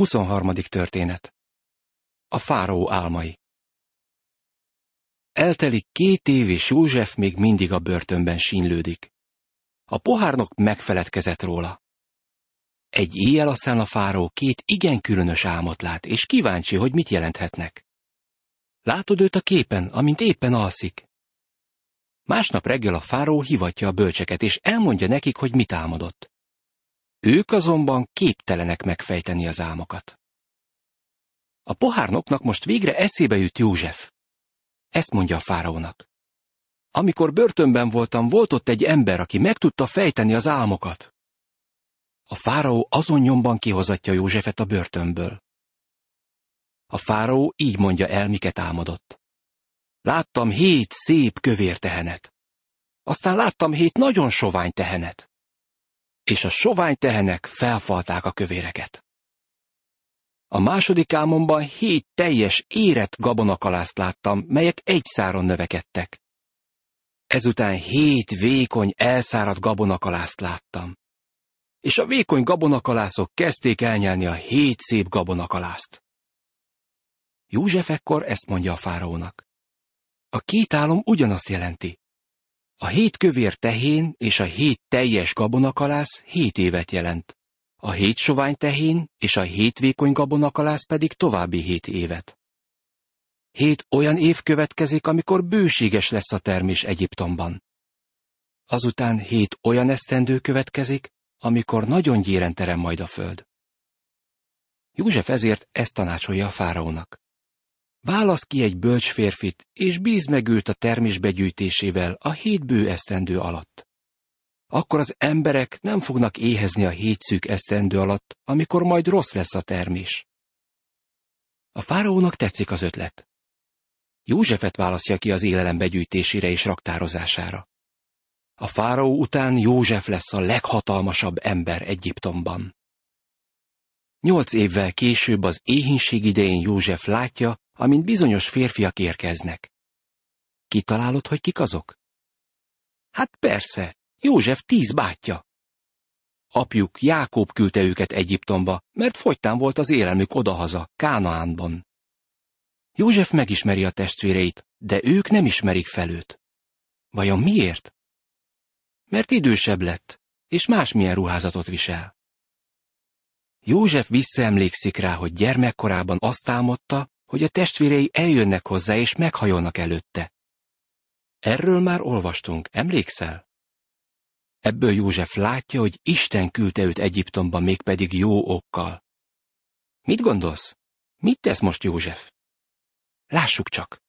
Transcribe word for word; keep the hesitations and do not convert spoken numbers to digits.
huszonharmadik történet. A fáraó álmai. Eltelik két év, és József még mindig a börtönben sínlődik. A pohárnok megfeledkezett róla. Egy éjjel aztán a fáraó két igen különös álmot lát, és kíváncsi, hogy mit jelenthetnek. Látod őt a képen, amint éppen alszik. Másnap reggel a fáraó hivatja a bölcseket, és elmondja nekik, hogy mit álmodott. Ők azonban képtelenek megfejteni az álmokat. A pohárnoknak most végre eszébe jut József. Ezt mondja a fáraónak. Amikor börtönben voltam, volt ott egy ember, aki meg tudta fejteni az álmokat. A fáraó azon nyomban kihozatja Józsefet a börtönből. A fáraó így mondja el, miket álmodott. Láttam hét szép kövér tehenet. Aztán láttam hét nagyon sovány tehenet. És a sovány tehenek felfalták a kövéreket. A második álmomban hét teljes, érett gabonakalászt láttam, melyek egy száron növekedtek. Ezután hét vékony, elszáradt gabonakalászt láttam. És a vékony gabonakalászok kezdték elnyelni a hét szép gabonakalászt. József ekkor ezt mondja a fáraónak. A két álom ugyanazt jelenti. A hét kövér tehén és a hét teljes gabonakalász hét évet jelent. A hét sovány tehén és a hét vékony gabonakalász pedig további hét évet. Hét olyan év következik, amikor bőséges lesz a termés Egyiptomban. Azután hét olyan esztendő következik, amikor nagyon gyéren terem majd a föld. József ezért ezt tanácsolja a fáraónak. Válasz ki egy bölcs férfit, és bízd meg őt a termés begyűjtésével a hét bő esztendő alatt. Akkor az emberek nem fognak éhezni a hét szűk esztendő alatt, amikor majd rossz lesz a termés. A fáraónak tetszik az ötlet. Józsefet választja ki az élelem begyűjtésére és raktározására. A fáraó után József lesz a leghatalmasabb ember Egyiptomban. Nyolc évvel később az éhínség idején József látja, amint bizonyos férfiak érkeznek. Kitalálod, hogy kik azok? Hát persze, József tíz bátyja. Apjuk Jákob küldte őket Egyiptomba, mert fogytán volt az élelmük odahaza, Kánaánban. József megismeri a testvéreit, de ők nem ismerik fel őt. Vajon miért? Mert idősebb lett, és másmilyen ruházatot visel. József visszaemlékszik rá, hogy gyermekkorában azt álmodta, hogy a testvérei eljönnek hozzá és meghajolnak előtte. Erről már olvastunk, emlékszel? Ebből József látja, hogy Isten küldte őt Egyiptomba, mégpedig jó okkal. Mit gondolsz? Mit tesz most József? Lássuk csak!